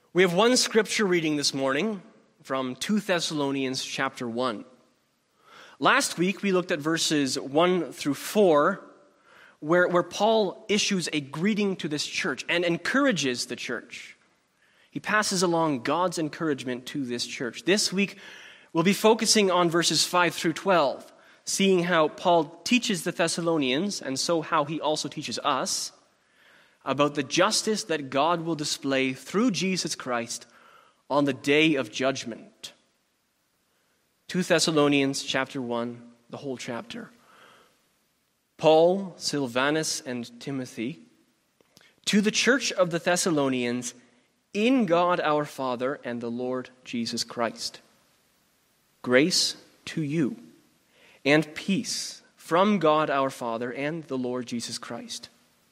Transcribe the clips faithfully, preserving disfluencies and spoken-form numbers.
We have one scripture reading this morning from Second Thessalonians chapter one. Last week we looked at verses one through four, where, where Paul issues a greeting to this church and encourages the church. He passes along God's encouragement to this church. This week we'll be focusing on verses five through twelve, seeing how Paul teaches the Thessalonians, and so how he also teaches us, about the justice that God will display through Jesus Christ on the day of judgment. Second Thessalonians chapter one, the whole chapter. Paul, Silvanus, and Timothy, to the church of the Thessalonians, in God our Father and the Lord Jesus Christ. Grace to you and peace from God our Father and the Lord Jesus Christ.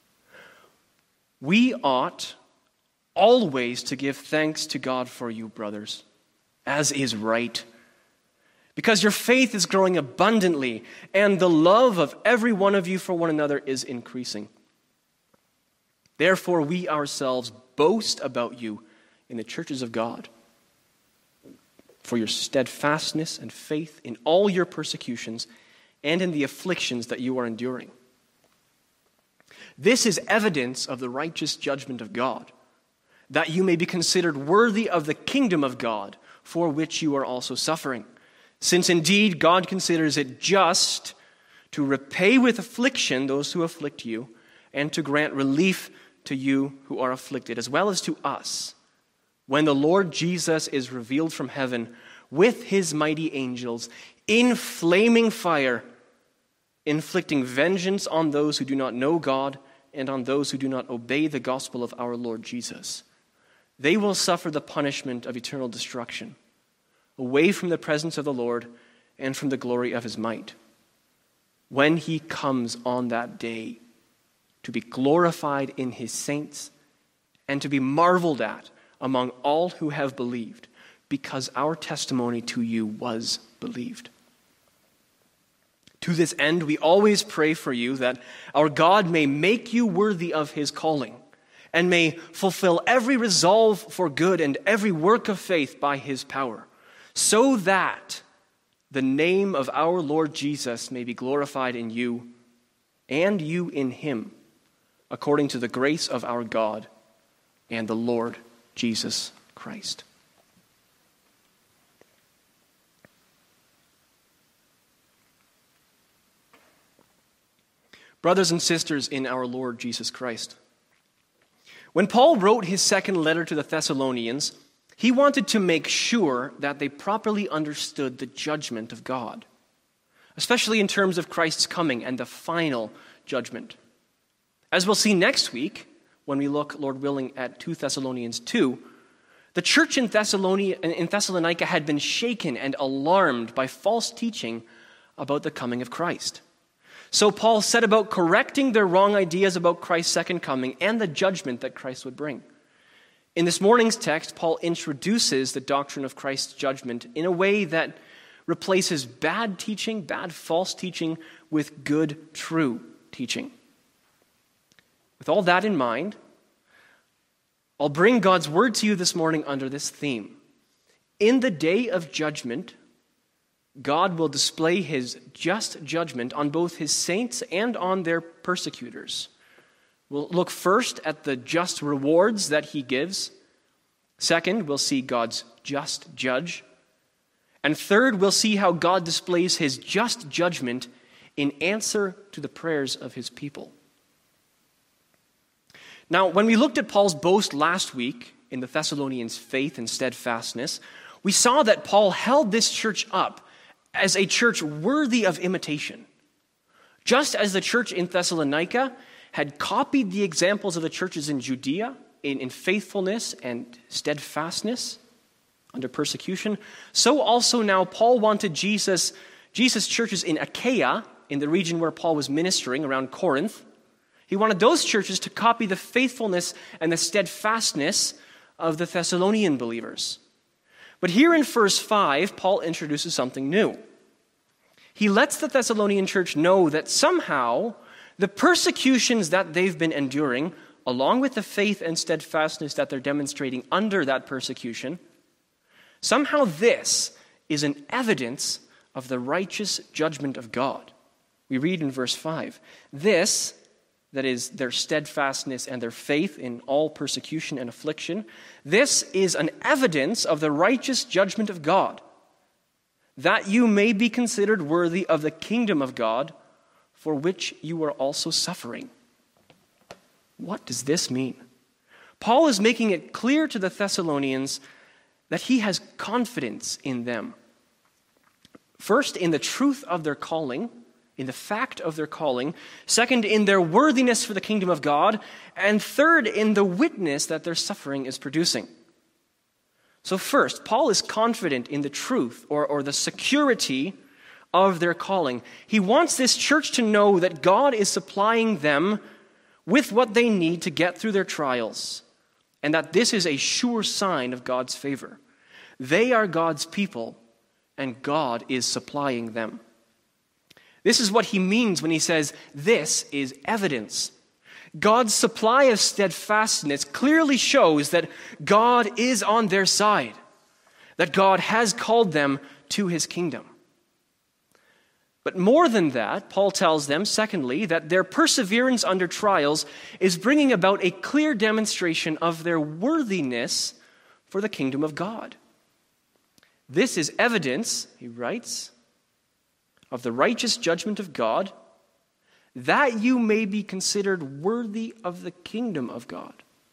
We ought always to give thanks to God for you, brothers, as is right, because your faith is growing abundantly, and the love of every one of you for one another is increasing. Therefore, we ourselves boast about you in the churches of God, for your steadfastness and faith in all your persecutions and in the afflictions that you are enduring. This is evidence of the righteous judgment of God, that you may be considered worthy of the kingdom of God, for which you are also suffering. Since indeed God considers it just to repay with affliction those who afflict you, and to grant relief to you who are afflicted, as well as to us, when the Lord Jesus is revealed from heaven with his mighty angels in flaming fire, inflicting vengeance on those who do not know God and on those who do not obey the gospel of our Lord Jesus. They will suffer the punishment of eternal destruction, away from the presence of the Lord and from the glory of his might, when he comes on that day to be glorified in his saints and to be marveled at among all who have believed, because our testimony to you was believed. To this end, we always pray for you that our God may make you worthy of his calling, and may fulfill every resolve for good and every work of faith by his power, so that the name of our Lord Jesus may be glorified in you, and you in him, according to the grace of our God and the Lord Jesus Christ. Brothers and sisters in our Lord Jesus Christ, when Paul wrote his second letter to the Thessalonians, he wanted to make sure that they properly understood the judgment of God, especially in terms of Christ's coming and the final judgment. As we'll see next week, when we look, Lord willing, at Second Thessalonians two, the church in Thessalonica, in Thessalonica had been shaken and alarmed by false teaching about the coming of Christ. So Paul set about correcting their wrong ideas about Christ's second coming and the judgment that Christ would bring. In this morning's text, Paul introduces the doctrine of Christ's judgment in a way that replaces bad teaching, bad false teaching, with good true teaching. With all that in mind, I'll bring God's word to you this morning under this theme. In the day of judgment, God will display his just judgment on both his saints and on their persecutors. We'll look first at the just rewards that he gives. Second, we'll see God's just judge. And third, we'll see how God displays his just judgment in answer to the prayers of his people. Now, when we looked at Paul's boast last week in the Thessalonians' faith and steadfastness, we saw that Paul held this church up as a church worthy of imitation. Just as the church in Thessalonica had copied the examples of the churches in Judea in, in faithfulness and steadfastness under persecution, so also now Paul wanted Jesus, Jesus' churches in Achaia, in the region where Paul was ministering around Corinth, he wanted those churches to copy the faithfulness and the steadfastness of the Thessalonian believers. But here in verse five, Paul introduces something new. He lets the Thessalonian church know that somehow the persecutions that they've been enduring along with the faith and steadfastness that they're demonstrating under that persecution, somehow this is an evidence of the righteous judgment of God. We read in verse five, this, that is, their steadfastness and their faith in all persecution and affliction, this is an evidence of the righteous judgment of God, that you may be considered worthy of the kingdom of God, for which you are also suffering. What does this mean? Paul is making it clear to the Thessalonians that he has confidence in them. First, in the truth of their calling, in the fact of their calling. Second, in their worthiness for the kingdom of God. And third, in the witness that their suffering is producing. So first, Paul is confident in the truth or, or the security of their calling. He wants this church to know that God is supplying them with what they need to get through their trials, and that this is a sure sign of God's favor. They are God's people, and God is supplying them. This is what he means when he says, this is evidence. God's supply of steadfastness clearly shows that God is on their side, that God has called them to his kingdom. But more than that, Paul tells them, secondly, that their perseverance under trials is bringing about a clear demonstration of their worthiness for the kingdom of God. This is evidence, he writes, of the righteous judgment of God, that you may be considered worthy of the kingdom of God.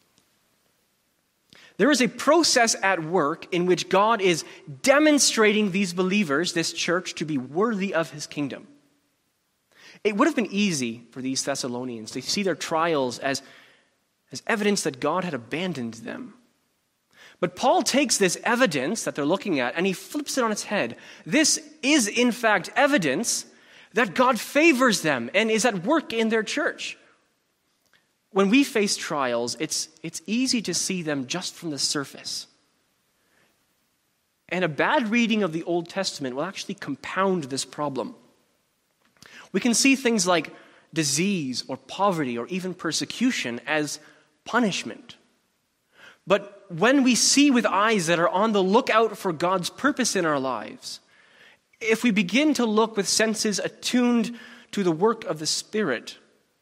There is a process at work in which God is demonstrating these believers, this church, to be worthy of his kingdom. It would have been easy for these Thessalonians to see their trials as, as evidence that God had abandoned them. But Paul takes this evidence that they're looking at and he flips it on its head. This is, in fact, evidence that God favors them and is at work in their church. When we face trials, it's, it's easy to see them just from the surface. And a bad reading of the Old Testament will actually compound this problem. We can see things like disease or poverty or even persecution as punishment. But when we see with eyes that are on the lookout for God's purpose in our lives, if we begin to look with senses attuned to the work of the Spirit,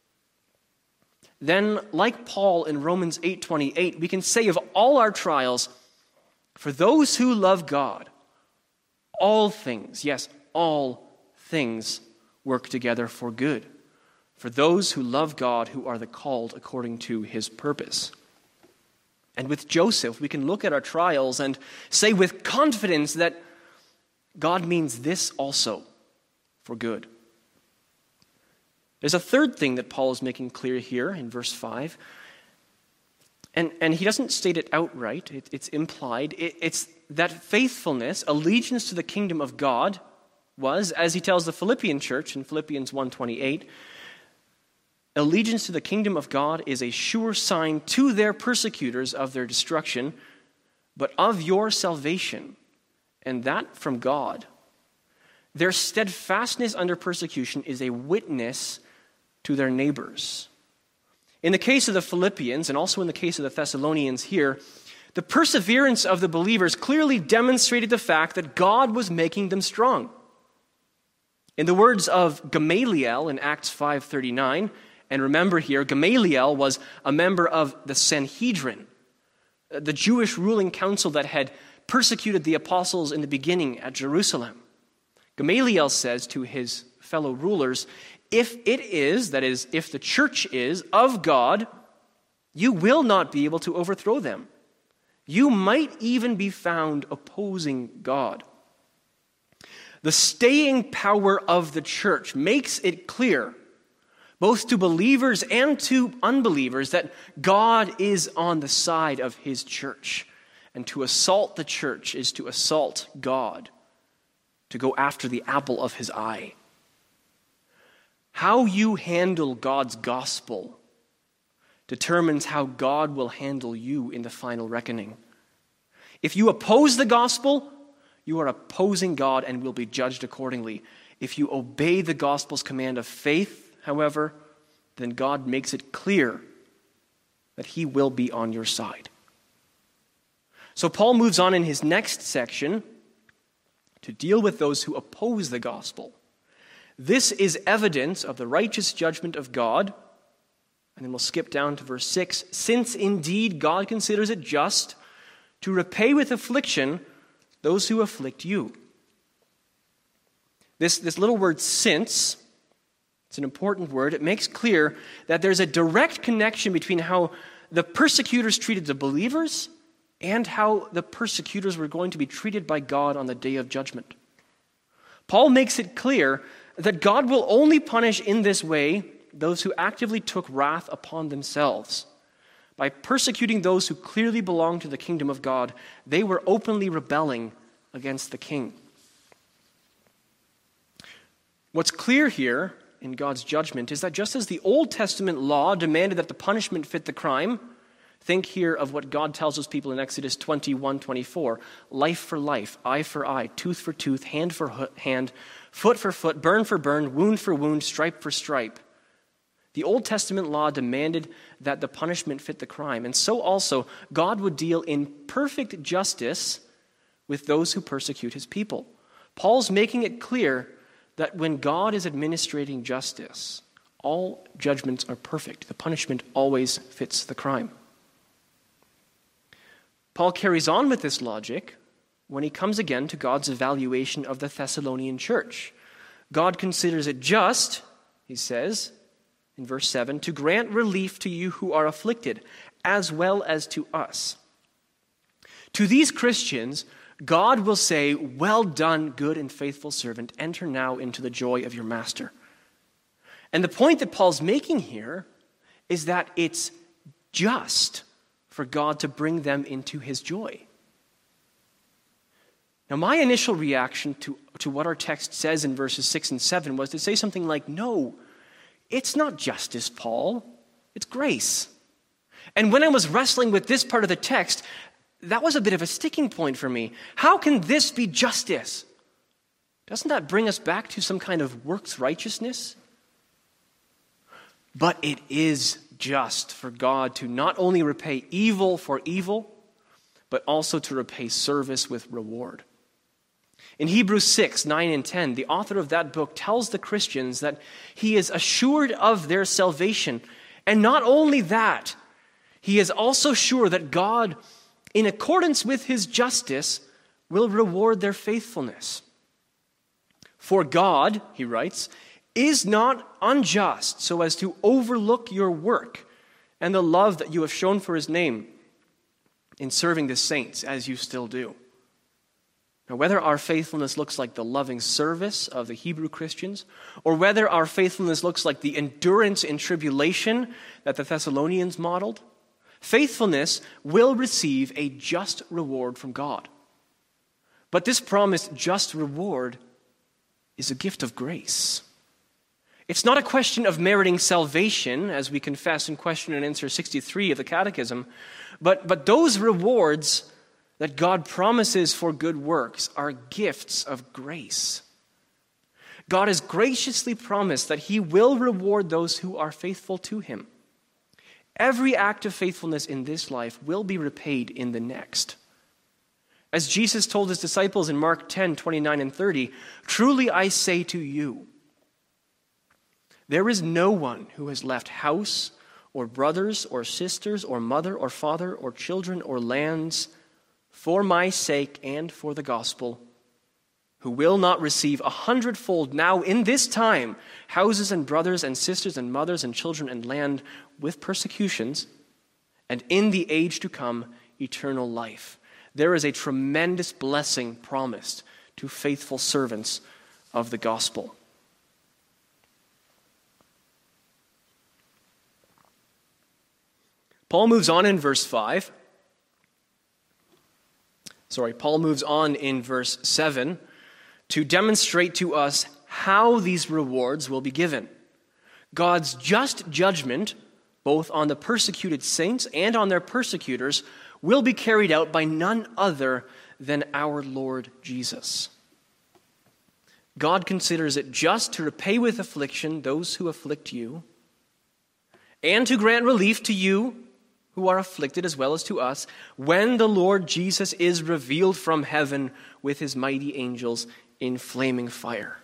then, like Paul in Romans eight twenty-eight, we can say of all our trials, for those who love God, all things, yes, all things work together for good, for those who love God, who are the called according to his purpose. And with Joseph, we can look at our trials and say with confidence that God means this also for good. There's a third thing that Paul is making clear here in verse five. And, and he doesn't state it outright, it, it's implied. It, it's that faithfulness, allegiance to the kingdom of God was, as he tells the Philippian church in Philippians one twenty-eight, allegiance to the kingdom of God is a sure sign to their persecutors of their destruction, but of your salvation, and that from God. Their steadfastness under persecution is a witness to their neighbors. In the case of the Philippians, and also in the case of the Thessalonians here, the perseverance of the believers clearly demonstrated the fact that God was making them strong. In the words of Gamaliel in Acts five thirty-nine, and remember here, Gamaliel was a member of the Sanhedrin, the Jewish ruling council that had persecuted the apostles in the beginning at Jerusalem. Gamaliel says to his fellow rulers, if it is, that is, if the church is, of God, you will not be able to overthrow them. You might even be found opposing God. The staying power of the church makes it clear, both to believers and to unbelievers, that God is on the side of his church. And to assault the church is to assault God, to go after the apple of his eye. How you handle God's gospel determines how God will handle you in the final reckoning. If you oppose the gospel, you are opposing God and will be judged accordingly. If you obey the gospel's command of faith, however, then God makes it clear that he will be on your side. So Paul moves on in his next section to deal with those who oppose the gospel. This is evidence of the righteous judgment of God. And then we'll skip down to verse six. Since indeed God considers it just to repay with affliction those who afflict you. This, this little word since, it's an important word. It makes clear that there's a direct connection between how the persecutors treated the believers and how the persecutors were going to be treated by God on the day of judgment. Paul makes it clear that God will only punish in this way those who actively took wrath upon themselves. By persecuting those who clearly belong to the kingdom of God, they were openly rebelling against the king. What's clear here in God's judgment is that just as the Old Testament law demanded that the punishment fit the crime, think here of what God tells his people in Exodus twenty-one twenty-four, life for life, eye for eye, tooth for tooth, hand for hand, foot for foot, burn for burn, wound for wound, stripe for stripe. The Old Testament law demanded that the punishment fit the crime, and so also God would deal in perfect justice with those who persecute his people. Paul's making it clear that when God is administrating justice, all judgments are perfect. The punishment always fits the crime. Paul carries on with this logic when he comes again to God's evaluation of the Thessalonian church. God considers it just, he says in verse seven, to grant relief to you who are afflicted, as well as to us. To these Christians, God will say, well done, good and faithful servant. Enter now into the joy of your master. And the point that Paul's making here is that it's just for God to bring them into his joy. Now, my initial reaction to, to what our text says in verses six and seven was to say something like, no, it's not justice, Paul. It's grace. And when I was wrestling with this part of the text, that was a bit of a sticking point for me. How can this be justice? Doesn't that bring us back to some kind of works righteousness? But it is just for God to not only repay evil for evil, but also to repay service with reward. In Hebrews six, nine, and ten, the author of that book tells the Christians that he is assured of their salvation. And not only that, he is also sure that God, in accordance with his justice, will reward their faithfulness. For God, he writes, is not unjust so as to overlook your work and the love that you have shown for his name in serving the saints, as you still do. Now, whether our faithfulness looks like the loving service of the Hebrew Christians, or whether our faithfulness looks like the endurance in tribulation that the Thessalonians modeled, faithfulness will receive a just reward from God. But this promised just reward is a gift of grace. It's not a question of meriting salvation, as we confess in question and answer sixty-three of the Catechism, but, but those rewards that God promises for good works are gifts of grace. God has graciously promised that he will reward those who are faithful to him. Every act of faithfulness in this life will be repaid in the next. As Jesus told his disciples in Mark ten, twenty-nine and thirty, truly I say to you, there is no one who has left house or brothers or sisters or mother or father or children or lands for my sake and for the gospel, who will not receive a hundredfold now in this time houses and brothers and sisters and mothers and children and land with persecutions, and in the age to come eternal life. There is a tremendous blessing promised to faithful servants of the gospel. Paul moves on in verse five. Sorry, Paul moves on in verse seven to demonstrate to us how these rewards will be given. God's just judgment, both on the persecuted saints and on their persecutors, will be carried out by none other than our Lord Jesus. God considers it just to repay with affliction those who afflict you, and to grant relief to you who are afflicted as well as to us, when the Lord Jesus is revealed from heaven with his mighty angels in flaming fire.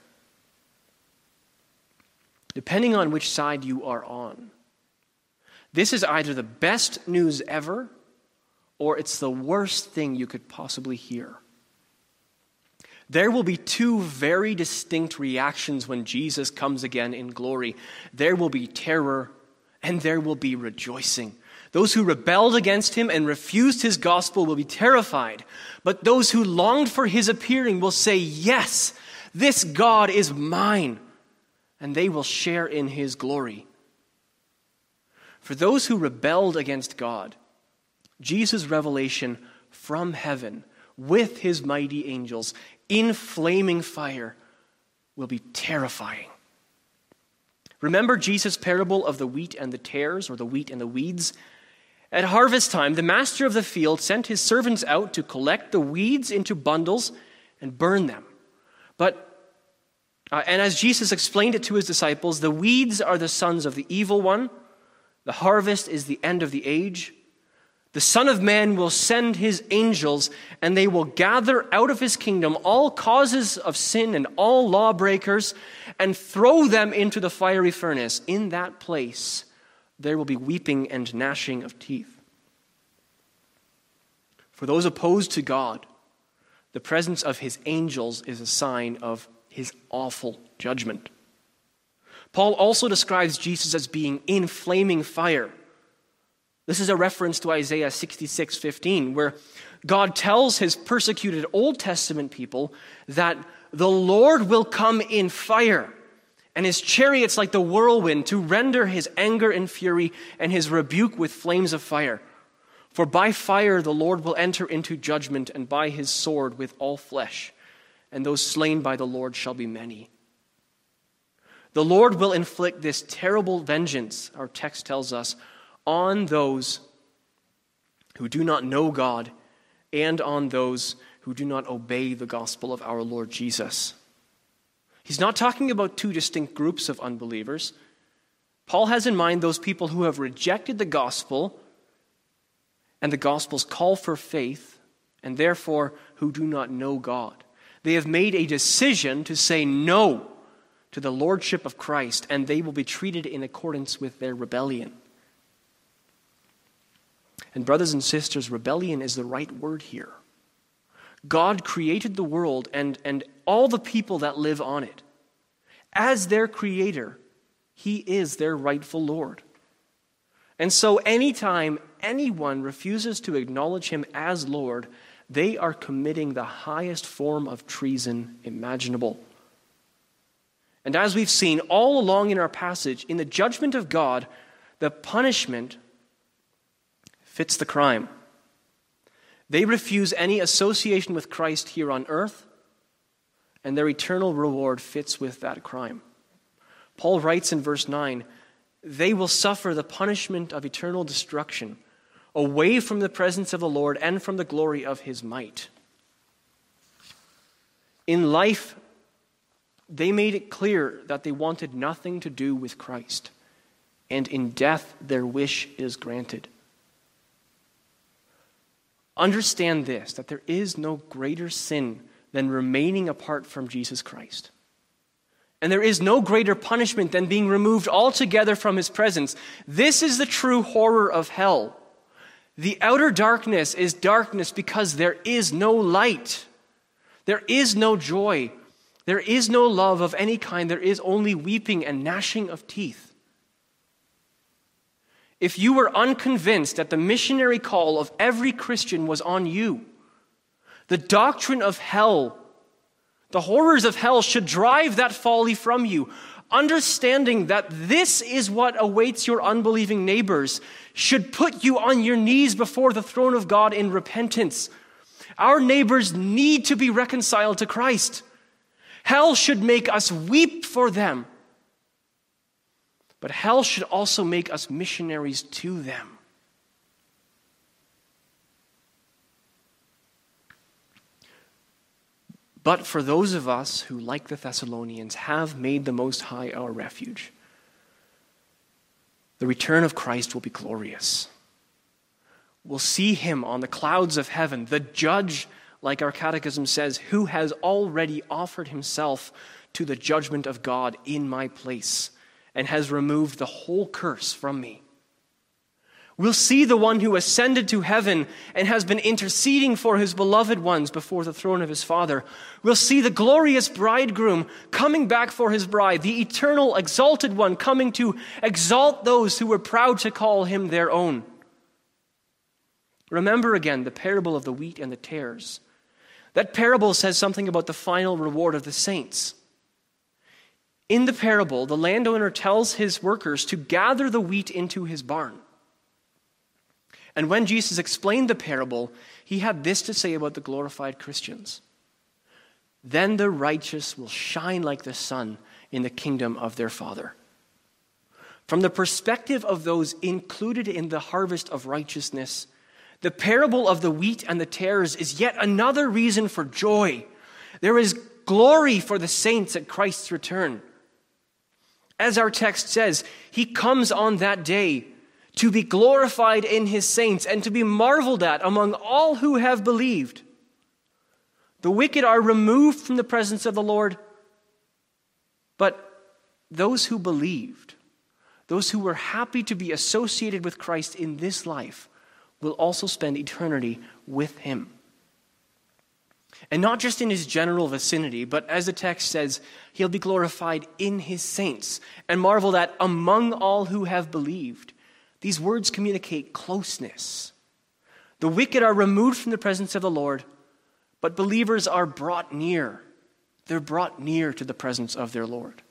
Depending on which side you are on, this is either the best news ever, or it's the worst thing you could possibly hear. There will be two very distinct reactions when Jesus comes again in glory. There will be terror, and there will be rejoicing. Those who rebelled against him and refused his gospel will be terrified, but those who longed for his appearing will say, "Yes, this God is mine," and they will share in his glory. For those who rebelled against God, Jesus' revelation from heaven with his mighty angels in flaming fire will be terrifying. Remember Jesus' parable of the wheat and the tares, or the wheat and the weeds? At harvest time, the master of the field sent his servants out to collect the weeds into bundles and burn them. But, uh, and as Jesus explained it to his disciples, the weeds are the sons of the evil one. The harvest is the end of the age. The Son of Man will send his angels, and they will gather out of his kingdom all causes of sin and all lawbreakers, and throw them into the fiery furnace. In that place, there will be weeping and gnashing of teeth. For those opposed to God, the presence of his angels is a sign of his awful judgment. Paul also describes Jesus as being in flaming fire. This is a reference to Isaiah sixty-six fifteen, where God tells his persecuted Old Testament people that the Lord will come in fire, and his chariots like the whirlwind, to render his anger and fury and his rebuke with flames of fire. For by fire the Lord will enter into judgment, and by his sword with all flesh, and those slain by the Lord shall be many. The Lord will inflict this terrible vengeance, our text tells us, on those who do not know God and on those who do not obey the gospel of our Lord Jesus. He's not talking about two distinct groups of unbelievers. Paul has in mind those people who have rejected the gospel and the gospel's call for faith, and therefore who do not know God. They have made a decision to say no to the lordship of Christ, and they will be treated in accordance with their rebellion. And brothers and sisters, rebellion is the right word here. God created the world and, and all the people that live on it. As their creator, he is their rightful Lord. And so anytime anyone refuses to acknowledge him as Lord, they are committing the highest form of treason imaginable. And as we've seen all along in our passage, in the judgment of God, the punishment fits the crime. They refuse any association with Christ here on earth, and their eternal reward fits with that crime. Paul writes in verse nine, they will suffer the punishment of eternal destruction, away from the presence of the Lord and from the glory of his might. In life, they made it clear that they wanted nothing to do with Christ, and in death their wish is granted. Understand this, that there is no greater sin than remaining apart from Jesus Christ. And there is no greater punishment than being removed altogether from his presence. This is the true horror of hell. The outer darkness is darkness because there is no light. There is no joy. There is no love of any kind. There is only weeping and gnashing of teeth. If you were unconvinced that the missionary call of every Christian was on you, the doctrine of hell, the horrors of hell should drive that folly from you. Understanding that this is what awaits your unbelieving neighbors should put you on your knees before the throne of God in repentance. Our neighbors need to be reconciled to Christ. Hell should make us weep for them. But hell should also make us missionaries to them. But for those of us who, like the Thessalonians, have made the Most High our refuge, the return of Christ will be glorious. will see him on the clouds of heaven, the judge, like our catechism says, who has already offered himself to the judgment of God in my place and has removed the whole curse from me. We'll see the one who ascended to heaven and has been interceding for his beloved ones before the throne of his Father. We'll see the glorious bridegroom coming back for his bride, the eternal exalted one coming to exalt those who were proud to call him their own. Remember again the parable of the wheat and the tares. That parable says something about the final reward of the saints. In the parable, the landowner tells his workers to gather the wheat into his barn. And when Jesus explained the parable, he had this to say about the glorified Christians. Then the righteous will shine like the sun in the kingdom of their Father. From the perspective of those included in the harvest of righteousness, the parable of the wheat and the tares is yet another reason for joy. There is glory for the saints at Christ's return. As our text says, he comes on that day to be glorified in his saints and to be marveled at among all who have believed. The wicked are removed from the presence of the Lord, but those who believed, those who were happy to be associated with Christ in this life, will also spend eternity with him. And not just in his general vicinity, but as the text says, he'll be glorified in his saints and marveled at among all who have believed. These words communicate closeness. The wicked are removed from the presence of the Lord, but believers are brought near. They're brought near to the presence of their Lord.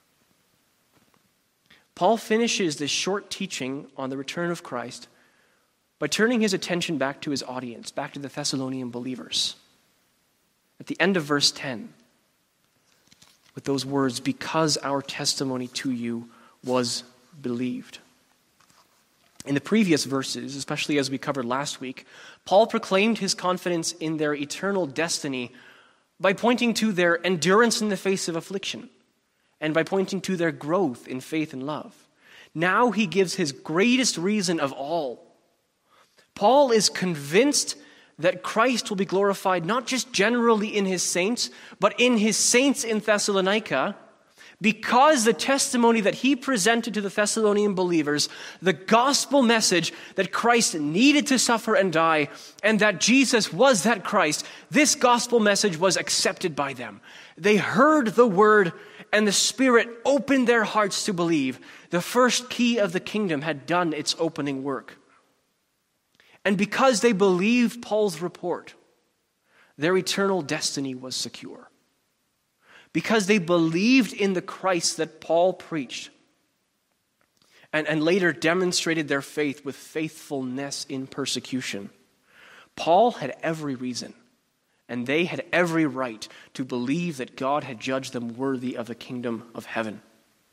Paul finishes this short teaching on the return of Christ by turning his attention back to his audience, back to the Thessalonian believers. At the end of verse ten, with those words, because our testimony to you was believed. In the previous verses, especially as we covered last week, Paul proclaimed his confidence in their eternal destiny by pointing to their endurance in the face of affliction and by pointing to their growth in faith and love. Now he gives his greatest reason of all. Paul is convinced that Christ will be glorified not just generally in his saints, but in his saints in Thessalonica, because the testimony that he presented to the Thessalonian believers, the gospel message that Christ needed to suffer and die, and that Jesus was that Christ, this gospel message was accepted by them. They heard the word, and the Spirit opened their hearts to believe. The first key of the kingdom had done its opening work. And because they believed Paul's report, their eternal destiny was secure. Because they believed in the Christ that Paul preached and, and later demonstrated their faith with faithfulness in persecution, Paul had every reason and they had every right to believe that God had judged them worthy of the kingdom of heaven.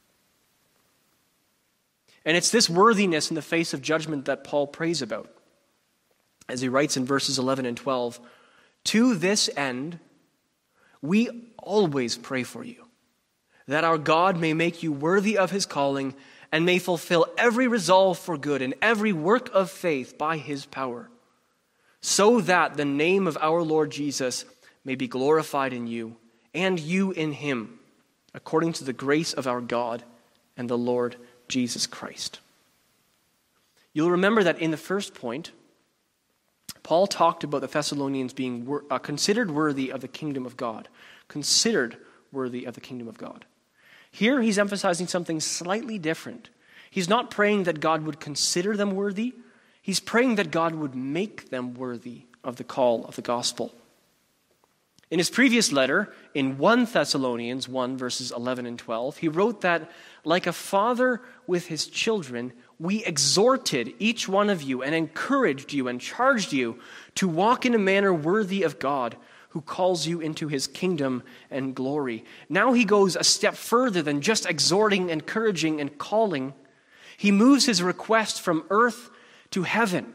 And it's this worthiness in the face of judgment that Paul prays about. As he writes in verses eleven and twelve, to this end, we always pray for you, that our God may make you worthy of his calling and may fulfill every resolve for good and every work of faith by his power, so that the name of our Lord Jesus may be glorified in you and you in him, according to the grace of our God and the Lord Jesus Christ. You'll remember that in the first point, Paul talked about the Thessalonians being wor- uh, considered worthy of the kingdom of God. Considered worthy of the kingdom of God. Here he's emphasizing something slightly different. He's not praying that God would consider them worthy. He's praying that God would make them worthy of the call of the gospel. In his previous letter, in First Thessalonians one, verses eleven and twelve, he wrote that, like a father with his children, we exhorted each one of you and encouraged you and charged you to walk in a manner worthy of God, who calls you into his kingdom and glory. Now he goes a step further than just exhorting, encouraging, and calling. He moves his request from earth to heaven.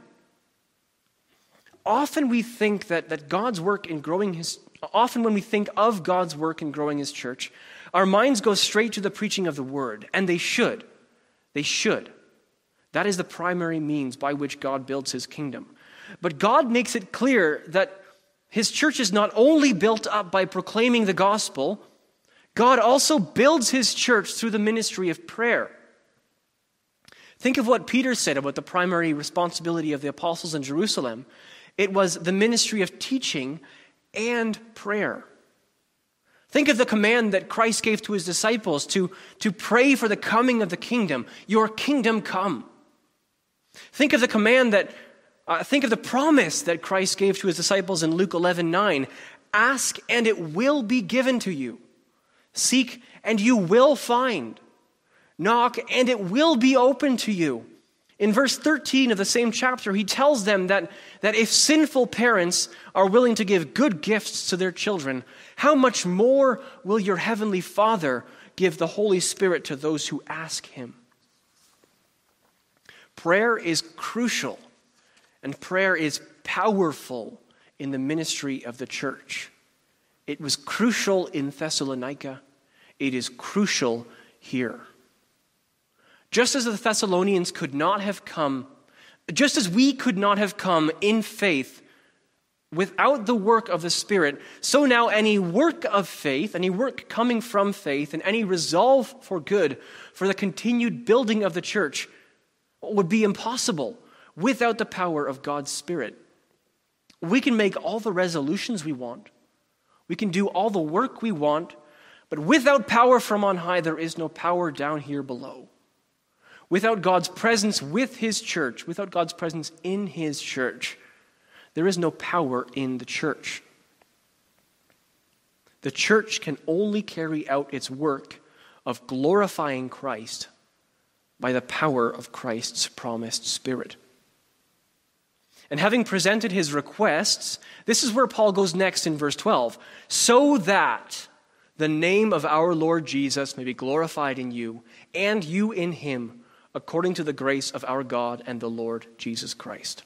Often we think that, that God's work in growing his, often when we think of God's work in growing his church, our minds go straight to the preaching of the word, and they should. They should. That is the primary means by which God builds his kingdom. But God makes it clear that his church is not only built up by proclaiming the gospel, God also builds his church through the ministry of prayer. Think of what Peter said about the primary responsibility of the apostles in Jerusalem. It was the ministry of teaching and prayer. Think of the command that Christ gave to his disciples to, to pray for the coming of the kingdom. Your kingdom come. Think of the command that, uh, think of the promise that Christ gave to his disciples in Luke eleven nine. Ask and it will be given to you. Seek and you will find. Knock and it will be open to you. In verse thirteen of the same chapter, he tells them that, that if sinful parents are willing to give good gifts to their children, how much more will your heavenly Father give the Holy Spirit to those who ask him? Prayer is crucial, and prayer is powerful in the ministry of the church. It was crucial in Thessalonica. It is crucial here. Just as the Thessalonians could not have come, just as we could not have come in faith without the work of the Spirit, so now any work of faith, any work coming from faith, and any resolve for good, for the continued building of the church, would be impossible without the power of God's Spirit. We can make all the resolutions we want. We can do all the work we want, but without power from on high, there is no power down here below. Without God's presence with his church, without God's presence in his church, there is no power in the church. The church can only carry out its work of glorifying Christ by the power of Christ's promised Spirit. And having presented his requests, this is where Paul goes next in verse twelve. So that the name of our Lord Jesus may be glorified in you, and you in him, according to the grace of our God and the Lord Jesus Christ.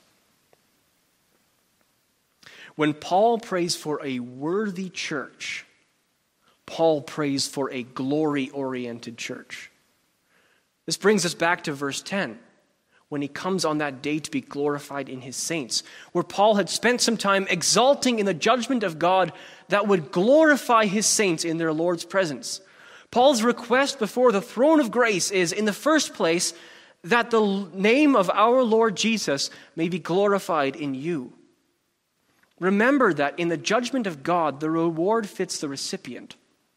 When Paul prays for a worthy church, Paul prays for a glory-oriented church. This brings us back to verse ten, when he comes on that day to be glorified in his saints, where Paul had spent some time exalting in the judgment of God that would glorify his saints in their Lord's presence. Paul's request before the throne of grace is, in the first place, that the name of our Lord Jesus may be glorified in you. Remember that in the judgment of God, the reward fits the recipient.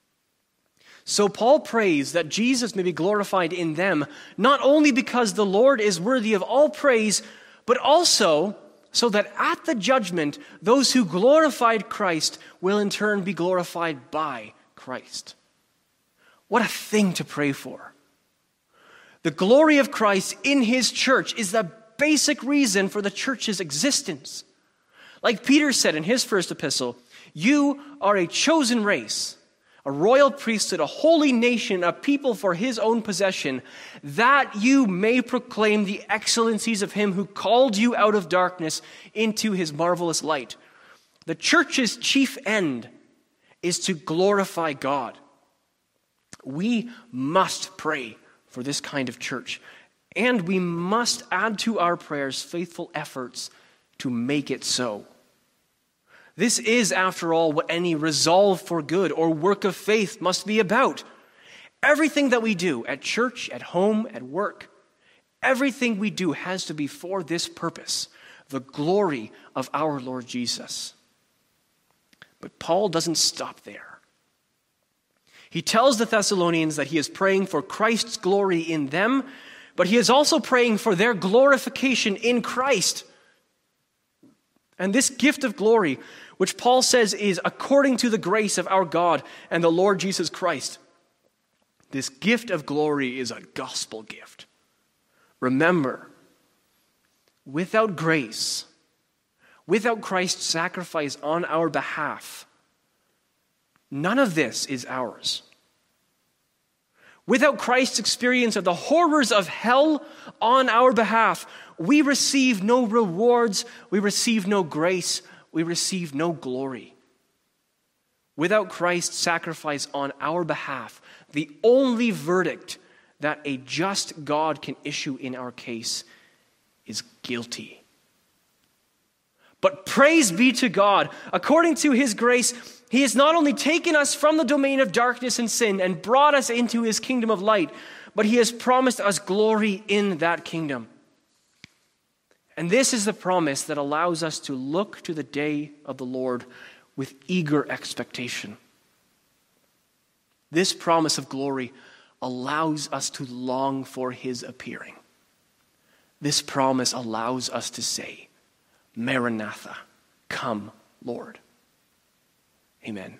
So Paul prays that Jesus may be glorified in them, not only because the Lord is worthy of all praise, but also so that at the judgment, those who glorified Christ will in turn be glorified by Christ. What a thing to pray for. The glory of Christ in his church is the basic reason for the church's existence. Like Peter said in his first epistle, you are a chosen race, a royal priesthood, a holy nation, a people for his own possession, that you may proclaim the excellencies of him who called you out of darkness into his marvelous light. The church's chief end is to glorify God. We must pray for this kind of church, and we must add to our prayers faithful efforts to make it so. This is, after all, what any resolve for good or work of faith must be about. Everything that we do at church, at home, at work, everything we do has to be for this purpose, the glory of our Lord Jesus. But Paul doesn't stop there. He tells the Thessalonians that he is praying for Christ's glory in them, but he is also praying for their glorification in Christ. And this gift of glory, which Paul says is according to the grace of our God and the Lord Jesus Christ, this gift of glory is a gospel gift. Remember, without grace, without Christ's sacrifice on our behalf, none of this is ours. Without Christ's experience of the horrors of hell on our behalf, we receive no rewards, we receive no grace, we receive no glory. Without Christ's sacrifice on our behalf, the only verdict that a just God can issue in our case is guilty. But praise be to God, according to his grace, he has not only taken us from the domain of darkness and sin and brought us into his kingdom of light, but he has promised us glory in that kingdom. And this is the promise that allows us to look to the day of the Lord with eager expectation. This promise of glory allows us to long for his appearing. This promise allows us to say, Maranatha, come, Lord. Amen.